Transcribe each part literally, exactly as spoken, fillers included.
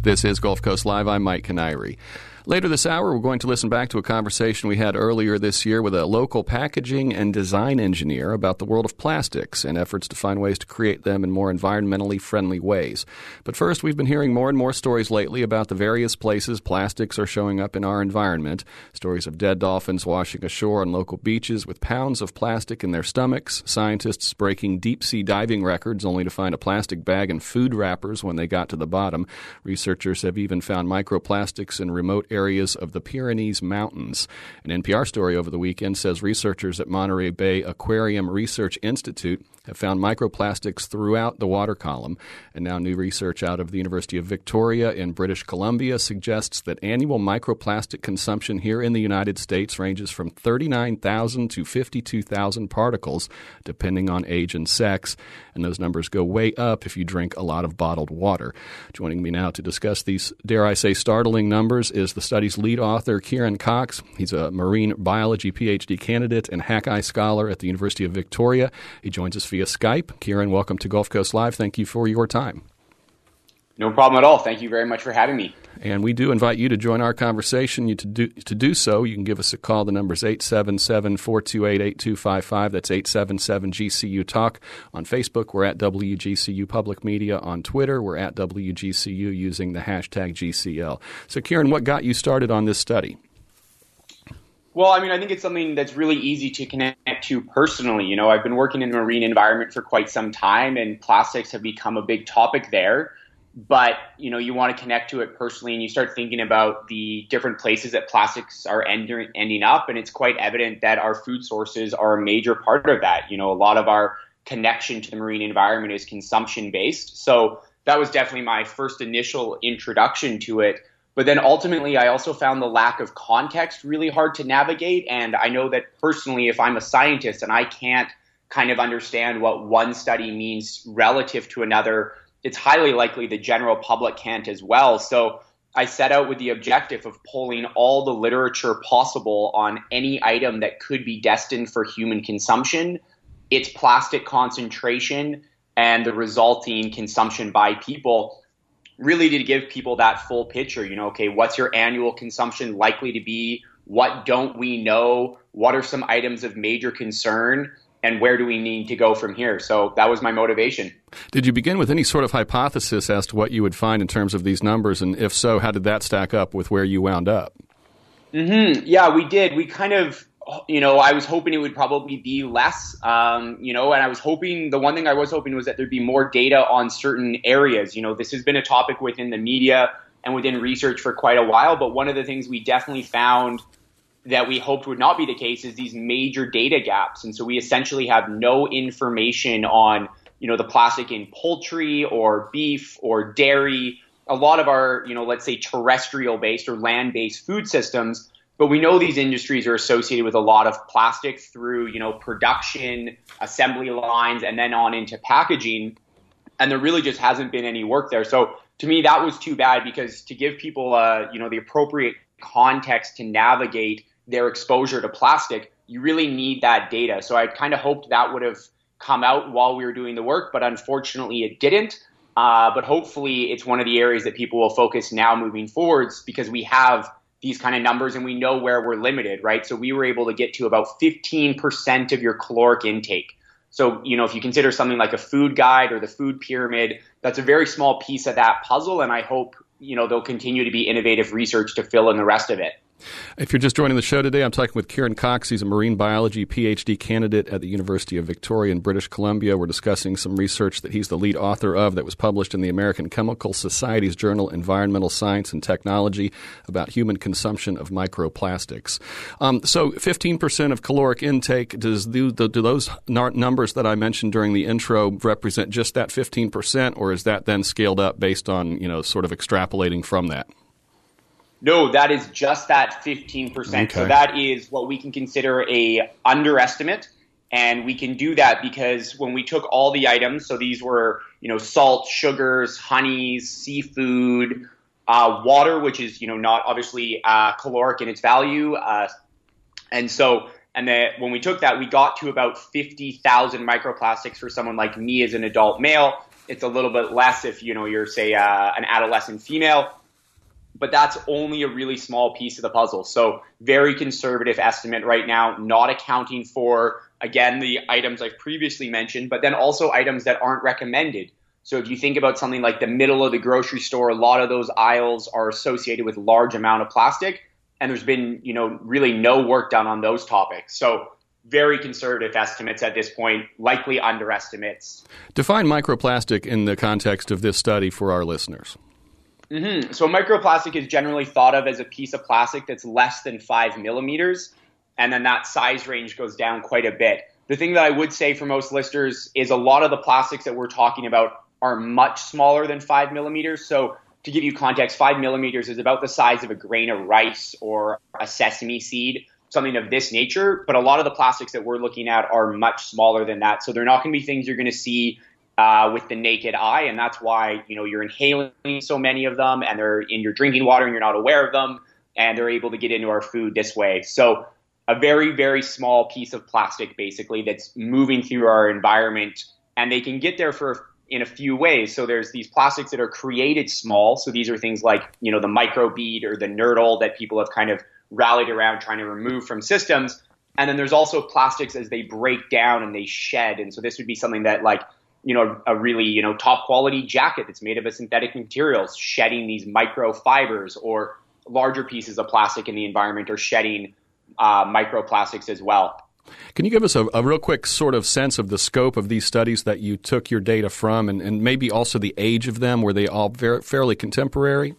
This is Gulf Coast Live. I'm Mike Canary. Later this hour, we're going to listen back to a conversation we had earlier this year with a local packaging and design engineer about the world of plastics and efforts to find ways to create them in more environmentally friendly ways. But first, we've been hearing more and more stories lately about the various places plastics are showing up in our environment. Stories of dead dolphins washing ashore on local beaches with pounds of plastic in their stomachs, scientists breaking deep-sea diving records only to find a plastic bag and food wrappers when they got to the bottom. Researchers have even found microplastics in remote areas of the Pyrenees Mountains. An N P R story over the weekend says researchers at Monterey Bay Aquarium Research Institute have found microplastics throughout the water column. And now new research out of the University of Victoria in British Columbia suggests that annual microplastic consumption here in the United States ranges from thirty-nine thousand to fifty-two thousand particles, depending on age and sex. And those numbers go way up if you drink a lot of bottled water. Joining me now to discuss these, dare I say, startling numbers is the study's lead author, Kieran Cox. He's a marine biology P H D candidate and Hackeye scholar at the University of Victoria. He joins us via Skype. Kieran, welcome to Gulf Coast Live. Thank you for your time. No problem at all. Thank you very much for having me. And we do invite you to join our conversation. You to do to do so, you can give us a call. The number is eight seven seven, four two eight, eight two five five. That's eight seven seven G C U Talk. On Facebook, we're at W G C U Public Media. On Twitter, we're at W G C U using the hashtag G C L. So, Kieran, what got you started on this study? Well, I mean, I think it's something that's really easy to connect to personally. You know, I've been working in the marine environment for quite some time, and plastics have become a big topic there. But, you know, you want to connect to it personally, and you start thinking about the different places that plastics are ender- ending up. And it's quite evident that our food sources are a major part of that. You know, a lot of our connection to the marine environment is consumption based. So that was definitely my first initial introduction to it. But then ultimately, I also found the lack of context really hard to navigate. And I know that personally, if I'm a scientist and I can't kind of understand what one study means relative to another, it's highly likely the general public can't as well. So I set out with the objective of pulling all the literature possible on any item that could be destined for human consumption, its plastic concentration, and the resulting consumption by people, really to give people that full picture. You know, okay, what's your annual consumption likely to be? What don't we know? What are some items of major concern? And where do we need to go from here? So that was my motivation. Did you begin with any sort of hypothesis as to what you would find in terms of these numbers? And if so, how did that stack up with where you wound up? Mm-hmm. Yeah, we did. We kind of, you know, I was hoping it would probably be less, um, you know, and I was hoping, the one thing I was hoping was that there'd be more data on certain areas. You know, this has been a topic within the media and within research for quite a while. But one of the things we definitely found that we hoped would not be the case is these major data gaps. And so we essentially have no information on, you know, the plastic in poultry or beef or dairy, a lot of our, you know, let's say terrestrial based or land based food systems. But we know these industries are associated with a lot of plastic through, you know, production, assembly lines, and then on into packaging. And there really just hasn't been any work there. So to me, that was too bad, because to give people, uh, you know, the appropriate context to navigate their exposure to plastic, you really need that data. So I kind of hoped that would have come out while we were doing the work, but unfortunately it didn't. Uh, but hopefully it's one of the areas that people will focus now moving forwards, because we have these kind of numbers and we know where we're limited, right? So we were able to get to about fifteen percent of your caloric intake. So, you know, if you consider something like a food guide or the food pyramid, that's a very small piece of that puzzle. And I hope, you know, there'll continue to be innovative research to fill in the rest of it. If you're just joining the show today, I'm talking with Kieran Cox. He's a marine biology P H D candidate at the University of Victoria in British Columbia. We're discussing some research that he's the lead author of that was published in the American Chemical Society's journal Environmental Science and Technology about human consumption of microplastics. Um, so fifteen percent of caloric intake, does the, the, do those numbers that I mentioned during the intro represent just that fifteen percent, or is that then scaled up based on, you know, sort of extrapolating from that? No, that is just that fifteen percent. Okay. So that is what we can consider a underestimate. And we can do that because when we took all the items, so these were, you know, salt, sugars, honeys, seafood, uh, water, which is, you know, not obviously uh, caloric in its value. Uh, and so And that when we took that, we got to about fifty thousand microplastics for someone like me as an adult male. It's a little bit less if, you know, you're, say, uh, an adolescent female. But that's only a really small piece of the puzzle. So very conservative estimate right now, not accounting for, again, the items I've previously mentioned, but then also items that aren't recommended. So if you think about something like the middle of the grocery store, a lot of those aisles are associated with large amount of plastic. And there's been, you know, really no work done on those topics. So very conservative estimates at this point, likely underestimates. Define microplastic in the context of this study for our listeners. Mm-hmm. So microplastic is generally thought of as a piece of plastic that's less than five millimeters. And then that size range goes down quite a bit. The thing that I would say for most listeners is a lot of the plastics that we're talking about are much smaller than five millimeters. So to give you context, five millimeters is about the size of a grain of rice or a sesame seed, something of this nature. But a lot of the plastics that we're looking at are much smaller than that. So they're not going to be things you're going to see uh, with the naked eye. And that's why, you know, you're inhaling so many of them and they're in your drinking water and you're not aware of them. And they're able to get into our food this way. So a very, very small piece of plastic, basically, that's moving through our environment. And they can get there for in a few ways. So there's these plastics that are created small. So these are things like, you know, the microbead or the nurdle that people have kind of rallied around trying to remove from systems. And then there's also plastics as they break down and they shed. And so this would be something that, like, you know, a really, you know, top quality jacket that's made of a synthetic materials, shedding these microfibers, or larger pieces of plastic in the environment are shedding uh, microplastics as well. Can you give us a, a real quick sort of sense of the scope of these studies that you took your data from, and, and maybe also the age of them? Were they all very, fairly contemporary?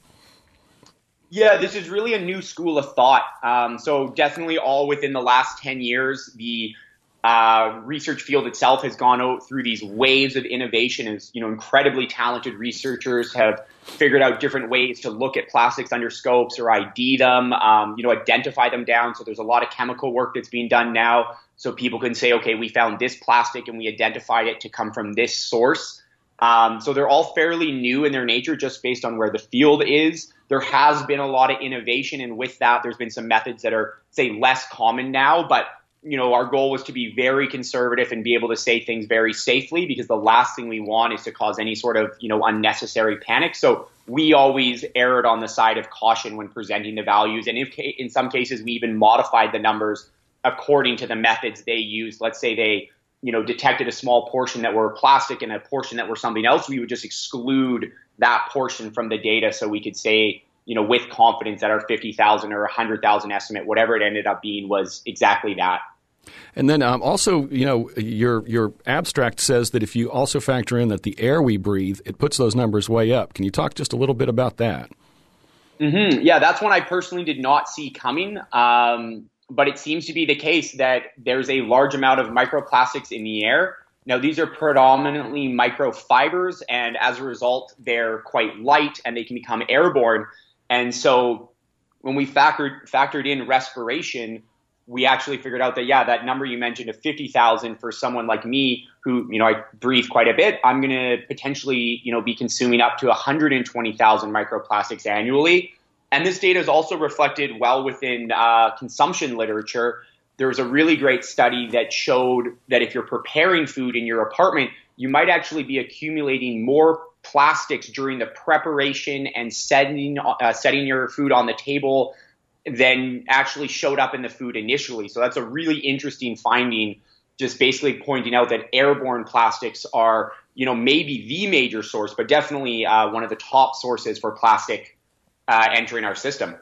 Yeah, this is really a new school of thought. Um, so definitely all within the last ten years, the uh, research field itself has gone out through these waves of innovation. As, you know, incredibly talented researchers have figured out different ways to look at plastics under scopes or I D them, um, you know, identify them down. So there's a lot of chemical work that's being done now. So people can say, okay, we found this plastic and we identified it to come from this source. Um, so they're all fairly new in their nature, just based on where the field is. There has been a lot of innovation, and with that, there's been some methods that are, say, less common now. But, you know, our goal was to be very conservative and be able to say things very safely, because the last thing we want is to cause any sort of, you know, unnecessary panic. So we always erred on the side of caution when presenting the values. And if, in some cases, we even modified the numbers according to the methods they used. Let's say they, you know, detected a small portion that were plastic and a portion that were something else. We would just exclude that portion from the data, so we could say, you know, with confidence that our fifty thousand or one hundred thousand estimate, whatever it ended up being, was exactly that. And then um, also, you know, your your abstract says that if you also factor in that the air we breathe, it puts those numbers way up. Can you talk just a little bit about that? Mm-hmm. Yeah, that's one I personally did not see coming. Um, but it seems to be the case that there's a large amount of microplastics in the air. Now, these are predominantly microfibers, and as a result, they're quite light and they can become airborne. And so when we factored, factored in respiration, we actually figured out that, yeah, that number you mentioned of fifty thousand for someone like me who, you know, I breathe quite a bit, I'm going to potentially, you know, be consuming up to one hundred twenty thousand microplastics annually. And this data is also reflected well within uh, consumption literature. There was a really great study that showed that if you're preparing food in your apartment, you might actually be accumulating more plastics during the preparation and setting uh, setting your food on the table than actually showed up in the food initially. So that's a really interesting finding, just basically pointing out that airborne plastics are, you know, maybe the major source, but definitely uh, one of the top sources for plastic uh, entering our system.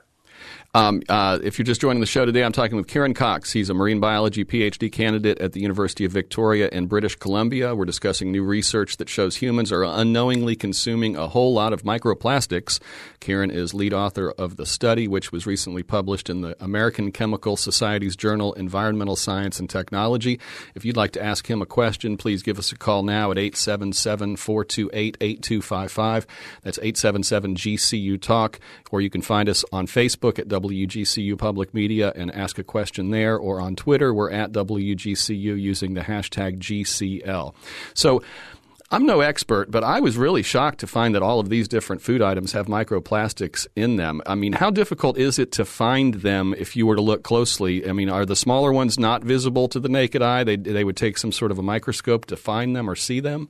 Um, uh, if you're just joining the show today, I'm talking with Kieran Cox. He's a marine biology PhD candidate at the University of Victoria in British Columbia. We're discussing new research that shows humans are unknowingly consuming a whole lot of microplastics. Kieran is lead author of the study, which was recently published in the American Chemical Society's journal Environmental Science and Technology. If you'd like to ask him a question, please give us a call now at eight seven seven, four two eight, eight two five five. That's eight seven seven G C U Talk. Or you can find us on Facebook at W G C U Public Media and ask a question there, or on Twitter, we're at W G C U using the hashtag G C L. So I'm no expert, but I was really shocked to find that all of these different food items have microplastics in them. I mean, how difficult is it to find them if you were to look closely? I mean, are the smaller ones not visible to the naked eye? They they would take some sort of a microscope to find them or see them?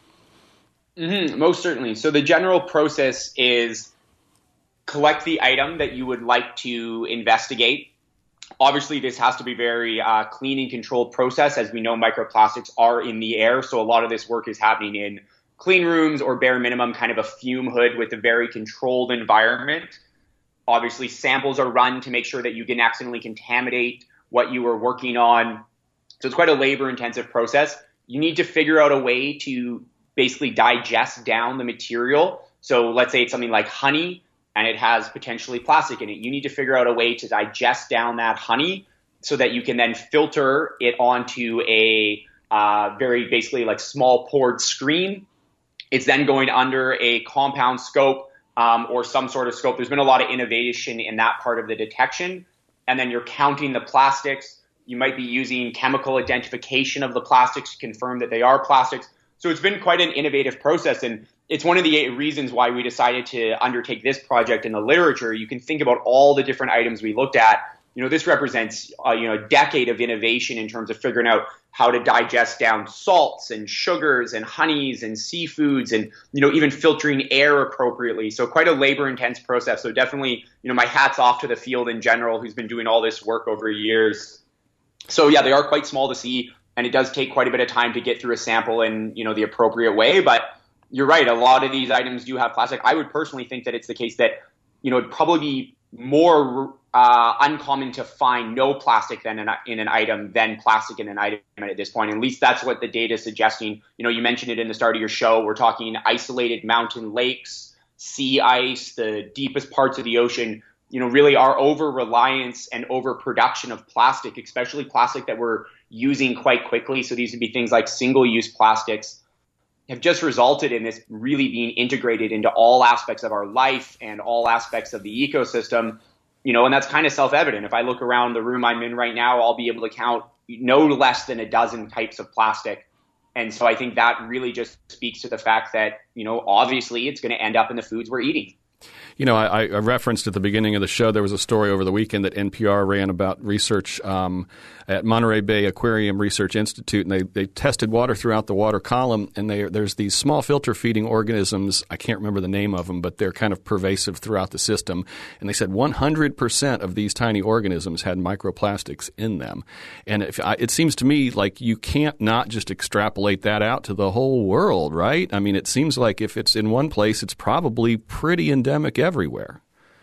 Mm-hmm, most certainly. So the general process is collect the item that you would like to investigate. Obviously, this has to be very uh, clean and controlled process. As we know, microplastics are in the air. So a lot of this work is happening in clean rooms or bare minimum kind of a fume hood with a very controlled environment. Obviously, samples are run to make sure that you didn't accidentally contaminate what you were working on. So it's quite a labor-intensive process. You need to figure out a way to basically digest down the material. So let's say it's something like honey, and it has potentially plastic in it. You need to figure out a way to digest down that honey so that you can then filter it onto a uh, very basically like small poured screen. It's then going under a compound scope um, or some sort of scope. There's been a lot of innovation in that part of the detection. And then you're counting the plastics. You might be using chemical identification of the plastics to confirm that they are plastics. So it's been quite an innovative process. And it's one of the reasons why we decided to undertake this project in the literature. You can think about all the different items we looked at. You know, this represents, uh, you know, a decade of innovation in terms of figuring out how to digest down salts and sugars and honeys and seafoods and, you know, even filtering air appropriately. So quite a labor intense process. So definitely, you know, my hat's off to the field in general who's been doing all this work over years. So yeah, they are quite small to see, and it does take quite a bit of time to get through a sample in, you know, the appropriate way. But you're right. A lot of these items do have plastic. I would personally think that it's the case that, you know, it'd probably be more uh, uncommon to find no plastic than in, in an item than plastic in an item at this point. At least that's what the data is suggesting. You know, you mentioned it in the start of your show. We're talking isolated mountain lakes, sea ice, the deepest parts of the ocean. You know, really our over-reliance and overproduction of plastic, especially plastic that we're using quite quickly. So these would be things like single-use plastics, have just resulted in this really being integrated into all aspects of our life and all aspects of the ecosystem, you know, and that's kind of self-evident. If I look around the room I'm in right now, I'll be able to count no less than a dozen types of plastic. And so I think that really just speaks to the fact that, you know, obviously it's going to end up in the foods we're eating. You know, I, I referenced at the beginning of the show, there was a story over the weekend that N P R ran about research um, at Monterey Bay Aquarium Research Institute, and they, they tested water throughout the water column, and they, there's these small filter-feeding organisms. I can't remember the name of them, but they're kind of pervasive throughout the system. And they said one hundred percent of these tiny organisms had microplastics in them. And if I, it seems to me like you can't not just extrapolate that out to the whole world, right? I mean, it seems like if it's in one place, it's probably pretty endemic everywhere.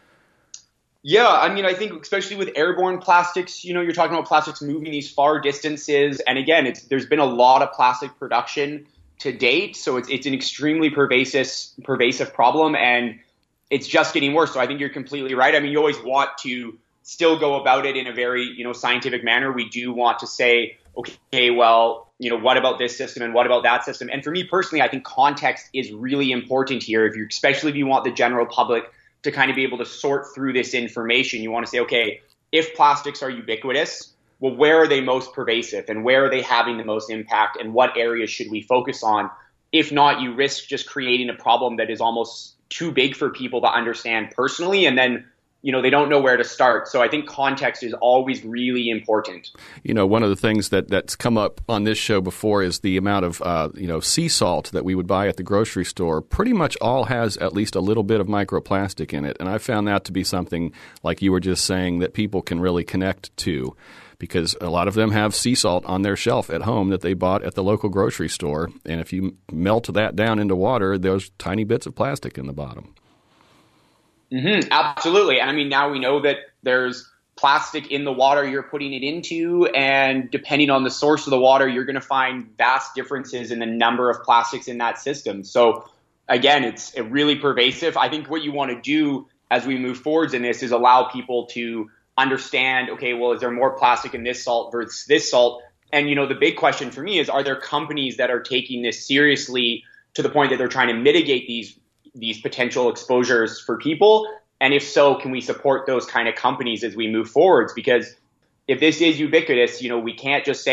Yeah, I mean, I think especially with airborne plastics, you know, you're talking about plastics moving these far distances. And again, it's there's been a lot of plastic production to date. So it's it's an extremely pervasive pervasive problem, and it's just getting worse. So I think you're completely right. I mean, you always want to still go about it in a very, you know, scientific manner. We do want to say, okay, well, you know, what about this system and what about that system? And for me personally, I think context is really important here. If you, especially if you want the general public to kind of be able to sort through this information, you want to say, okay, if plastics are ubiquitous, well, where are they most pervasive and where are they having the most impact and what areas should we focus on? If not, you risk just creating a problem that is almost too big for people to understand personally, and then you know, they don't know where to start. So I think context is always really important. You know, one of the things that, that's come up on this show before is the amount of, uh, you know, sea salt that we would buy at the grocery store. Pretty much all has at least a little bit of microplastic in it. And I found that to be something, like you were just saying, that people can really connect to, because a lot of them have sea salt on their shelf at home that they bought at the local grocery store. And if you melt that down into water, there's tiny bits of plastic in the bottom. Mm-hmm, absolutely. And I mean, now we know that there's plastic in the water you're putting it into, and depending on the source of the water, you're going to find vast differences in the number of plastics in that system. So again, it's really pervasive. I think what you want to do as we move forwards in this is allow people to understand, okay, well, is there more plastic in this salt versus this salt? And, you know, the big question for me is, are there companies that are taking this seriously to the point that they're trying to mitigate these these potential exposures for people? And if so, can we support those kind of companies as we move forwards? Because if this is ubiquitous, you know, we can't just say,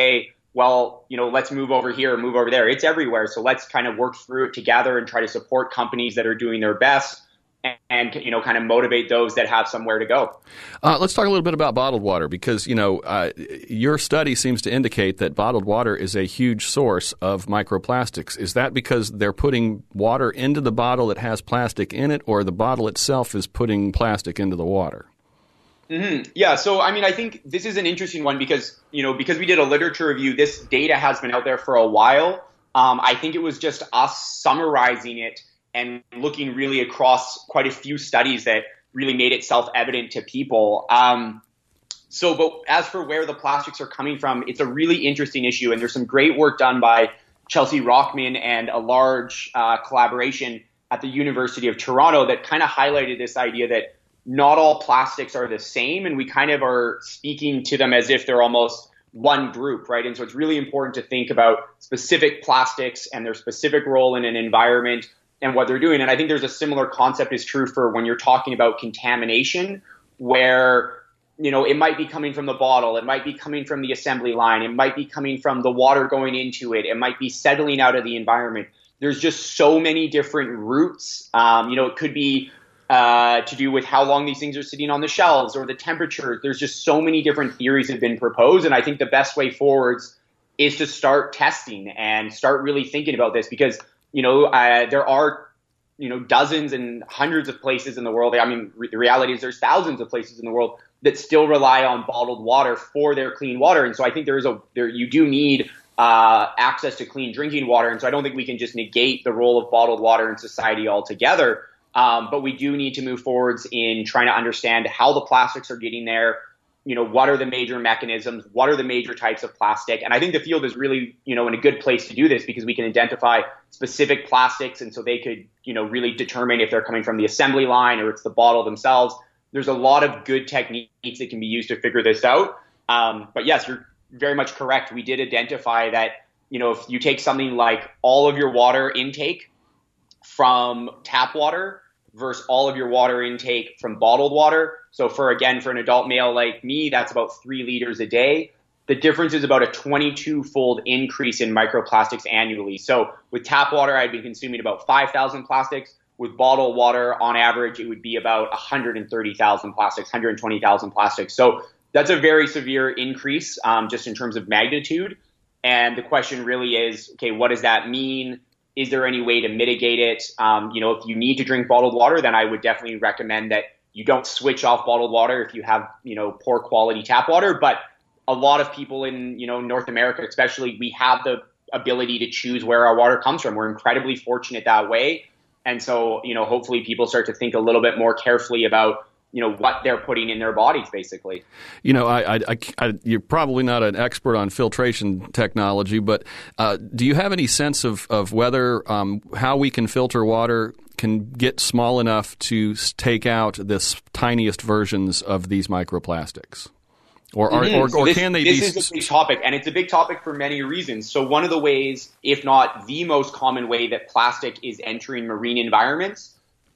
well, you know, let's move over here, move over there. It's everywhere. So let's kind of work through it together and try to support companies that are doing their best and, and you know, kind of motivate those that have somewhere to go. Uh, let's talk a little bit about bottled water because, you know, uh, your study seems to indicate that bottled water is a huge source of microplastics. Is that because they're putting water into the bottle that has plastic in it, or the bottle itself is putting plastic into the water? Mm-hmm. Yeah. So, I mean, I think this is an interesting one because, you know, because we did a literature review, this data has been out there for a while. Um, I think it was just us summarizing it and looking really across quite a few studies that really made it self-evident to people. Um, so, but as for where the plastics are coming from, it's a really interesting issue. And there's some great work done by Chelsea Rockman and a large uh, collaboration at the University of Toronto that kind of highlighted this idea that not all plastics are the same, and we kind of are speaking to them as if they're almost one group, right? And so it's really important to think about specific plastics and their specific role in an environment and what they're doing. And I think there's a similar concept is true for when you're talking about contamination, where, you know, it might be coming from the bottle, it might be coming from the assembly line, it might be coming from the water going into it, it might be settling out of the environment. There's just so many different routes. Um, you know, it could be Uh, to do with how long these things are sitting on the shelves or the temperature. There's just so many different theories that have been proposed. And I think the best way forwards is to start testing and start really thinking about this because, you know, uh, there are, you know, dozens and hundreds of places in the world. I mean, re- the reality is there's thousands of places in the world that still rely on bottled water for their clean water. And so I think there is a, there, you do need uh, access to clean drinking water. And so I don't think we can just negate the role of bottled water in society altogether. Um, but we do need to move forwards in trying to understand how the plastics are getting there. You know, what are the major mechanisms? What are the major types of plastic? And I think the field is really, you know, in a good place to do this because we can identify specific plastics. And so they could, you know, really determine if they're coming from the assembly line or it's the bottle themselves. There's a lot of good techniques that can be used to figure this out. Um, but yes, you're very much correct. We did identify that, you know, if you take something like all of your water intake from tap water versus all of your water intake from bottled water. So for, again, for an adult male like me, that's about three liters a day. The difference is about a twenty-two fold increase in microplastics annually. So with tap water, I'd be consuming about five thousand plastics. With bottled water, on average, it would be about one hundred thirty thousand plastics, one hundred twenty thousand plastics. So that's a very severe increase um, just in terms of magnitude. And the question really is, okay, what does that mean? Is there any way to mitigate it? Um, you know, if you need to drink bottled water, then I would definitely recommend that you don't switch off bottled water if you have, you know, poor quality tap water. But a lot of people in, you know, North America, especially, we have the ability to choose where our water comes from. We're incredibly fortunate that way. And so, you know, hopefully people start to think a little bit more carefully about, you know, what they're putting in their bodies, basically. You know, I, I, I, you're probably not an expert on filtration technology, but uh, do you have any sense of, of whether um, how we can filter water can get small enough to take out this tiniest versions of these microplastics? Or, are, mm-hmm. or, or so this, can they this be... This is a big topic, and it's a big topic for many reasons. So one of the ways, if not the most common way that plastic is entering marine environments,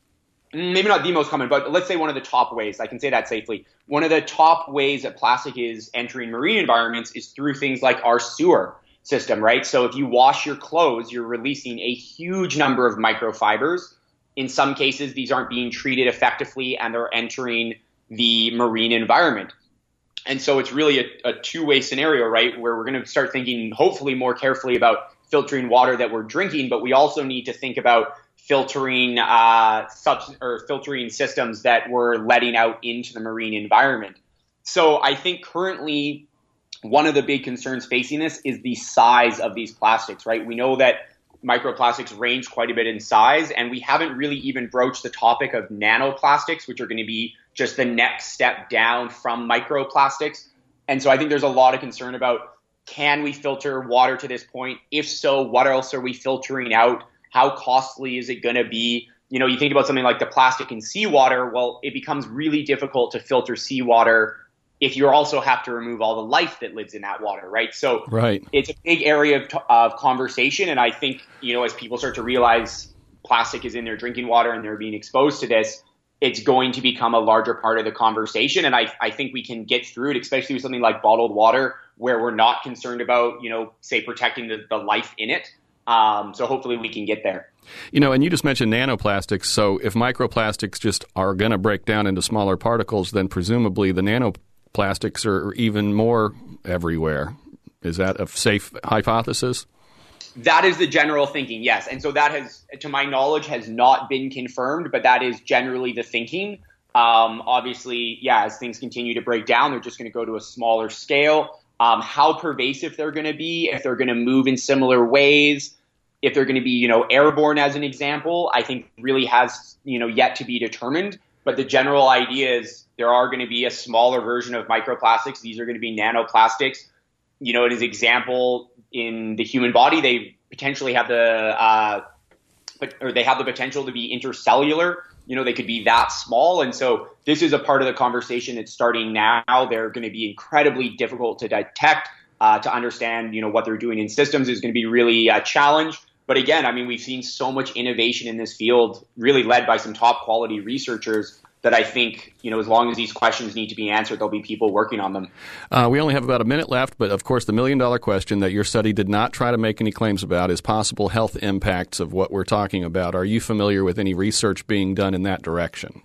maybe not the most common, but let's say one of the top ways, I can say that safely. One of the top ways that plastic is entering marine environments is through things like our sewer system, right? So if you wash your clothes, you're releasing a huge number of microfibers. In some cases, these aren't being treated effectively and they're entering the marine environment. And so it's really a, a two-way scenario, right, where we're going to start thinking hopefully more carefully about filtering water that we're drinking, but we also need to think about filtering uh, subs- or filtering systems that we're letting out into the marine environment. So I think currently one of the big concerns facing this is the size of these plastics, right? We know that microplastics range quite a bit in size, and we haven't really even broached the topic of nanoplastics, which are going to be just the next step down from microplastics. And so I think there's a lot of concern about, can we filter water to this point? If so, what else are we filtering out? How costly is it going to be? You know, you think about something like the plastic in seawater. Well, it becomes really difficult to filter seawater if you also have to remove all the life that lives in that water, right? So right. It's a big area of, of conversation. And I think, you know, as people start to realize plastic is in their drinking water and they're being exposed to this, it's going to become a larger part of the conversation. And I, I think we can get through it, especially with something like bottled water, where we're not concerned about, you know, say protecting the, the life in it. Um, so hopefully we can get there. You know, and you just mentioned nanoplastics. So if microplastics just are going to break down into smaller particles, then presumably the nanoplastics are even more everywhere. Is that a safe hypothesis? That is the general thinking, yes. And so that has, to my knowledge, has not been confirmed, but that is generally the thinking. Um, obviously, yeah, as things continue to break down, they're just going to go to a smaller scale. Um, how pervasive they're going to be, if they're going to move in similar ways, if they're going to be, you know, airborne as an example, I think really has, you know, yet to be determined. But the general idea is there are going to be a smaller version of microplastics. These are going to be nanoplastics. You know, as an example, in the human body, they potentially have the, uh, or they have the potential to be intercellular. You know, they could be that small. And so this is a part of the conversation that's starting now. They're going to be incredibly difficult to detect, uh, to understand, you know, what they're doing in systems is going to be really a challenge. But again, I mean, we've seen so much innovation in this field, really led by some top quality researchers, that I think, you know, as long as these questions need to be answered, there'll be people working on them. Uh, we only have about a minute left, but of course the million-dollar question that your study did not try to make any claims about is possible health impacts of what we're talking about. Are you familiar with any research being done in that direction?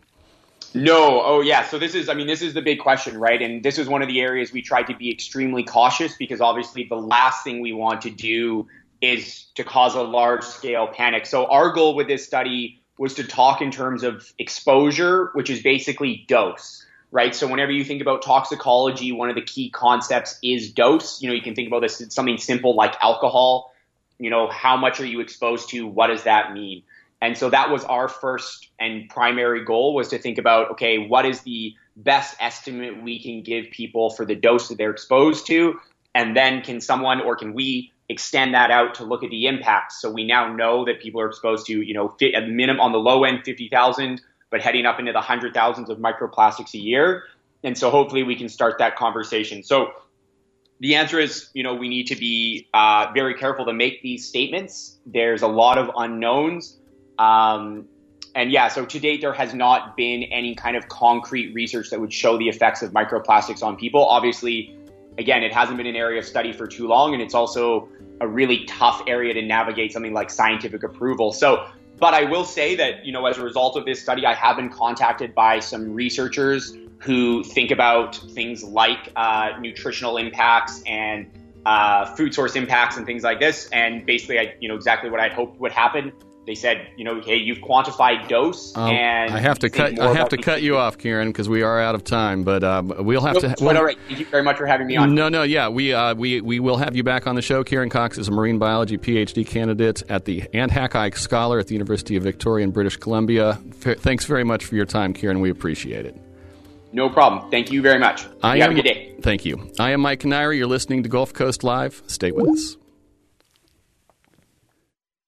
No. Oh, yeah. So this is, I mean, this is the big question, right? And this is one of the areas we tried to be extremely cautious, because obviously the last thing we want to do is to cause a large-scale panic. So our goal with this study was to talk in terms of exposure, which is basically dose, right? So whenever you think about toxicology, one of the key concepts is dose. You know, you can think about this as something simple like alcohol. You know, how much are you exposed to? What does that mean? And so that was our first and primary goal, was to think about, okay, what is the best estimate we can give people for the dose that they're exposed to? And then can someone, or can we, extend that out to look at the impacts? So we now know that people are exposed to, you know, at the minimum on the low end, fifty thousand, but heading up into the hundred thousands of microplastics a year. And so hopefully we can start that conversation. So the answer is, you know, we need to be uh, very careful to make these statements. There's a lot of unknowns. Um, and yeah, so to date, there has not been any kind of concrete research that would show the effects of microplastics on people. Obviously, again, it hasn't been an area of study for too long, and it's also a really tough area to navigate something like scientific approval. So, but I will say that, you know, as a result of this study, I have been contacted by some researchers who think about things like uh, nutritional impacts and uh, food source impacts and things like this. And basically, I, you know, exactly what I'd hoped would happen. They said, you know, hey, you've quantified dose, um, and I have to cut. I have to cut you off, Kieran, because we are out of time. But um, we'll have no, to. We'll, all right. Thank you very much for having me on. No, no, yeah, we uh, we we will have you back on the show. Kieran Cox is a marine biology PhD candidate at the and Hackeye Scholar at the University of Victoria in British Columbia. F- thanks very much for your time, Kieran. We appreciate it. No problem. Thank you very much. I you am, have a good day. Thank you. I am Mike Kiniry. You're listening to Gulf Coast Live. Stay with us.